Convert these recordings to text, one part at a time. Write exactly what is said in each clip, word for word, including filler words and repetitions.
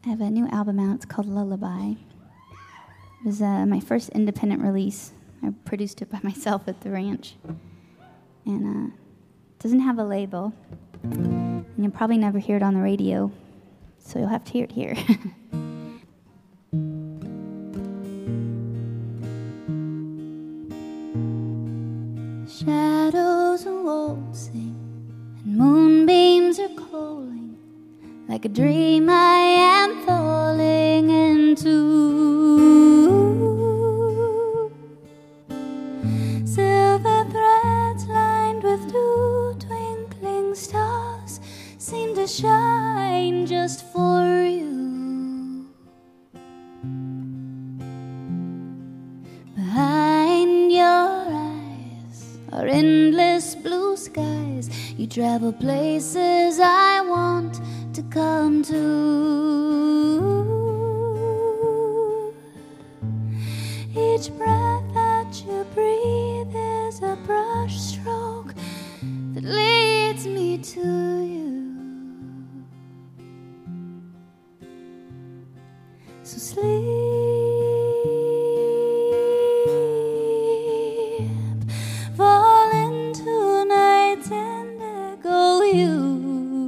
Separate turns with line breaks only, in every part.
I have a new album out. It's called Lullaby. It was uh, my first independent release. I produced it by myself at the ranch. And uh, it doesn't have a label. And you'll probably never hear it on the radio. So you'll have to hear it here. Shadows are waltzing and moonbeams are calling, like a dream I am falling into. Silver threads lined with two twinkling stars seem to shine just for you. Behind your eyes are endless blue skies. You travel places I want to come to. Each breath that you breathe is a brush stroke that leads me to you. So sleep, fall into night's indigo hue.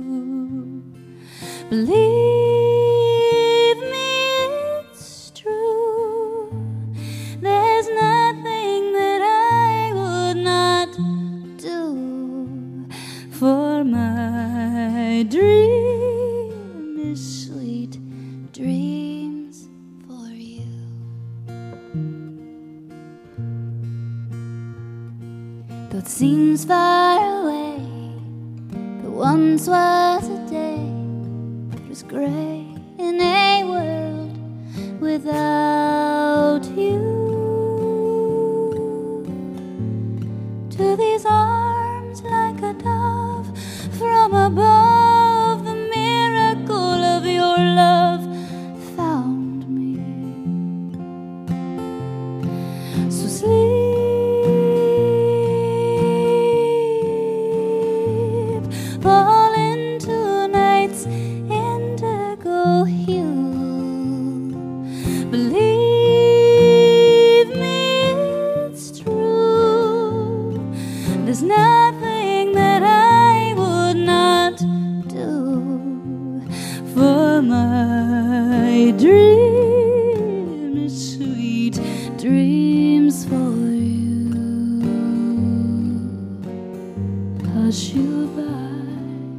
Believe me, it's true. There's nothing that I would not do. For my dream is sweet dreams for you. Though it seems far away, but once was a day that was gray in a world without you. To these arms like a dove from above, the miracle of your love found me. So sleep, fall into night's indigo hue. Believe me, it's true. There's nothing that I would not do. For my dream is sweet dreams for you. Hush you by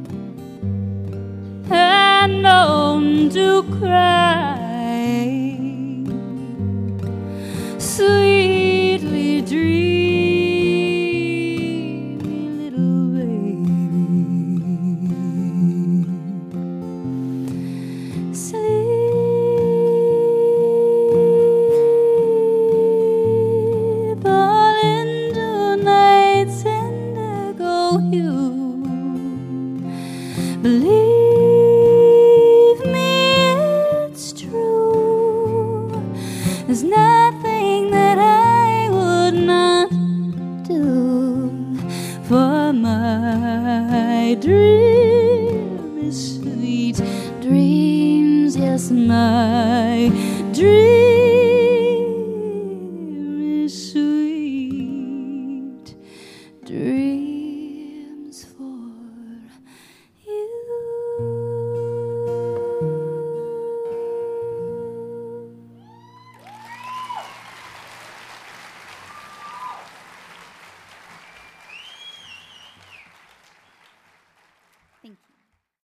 and known to cry, sweetly dreamy little baby. Sleep, all into night's indigo hue. Believe me, it's true. There's nothing that I would not do. For my dream is sweet dreams. Yes, my dream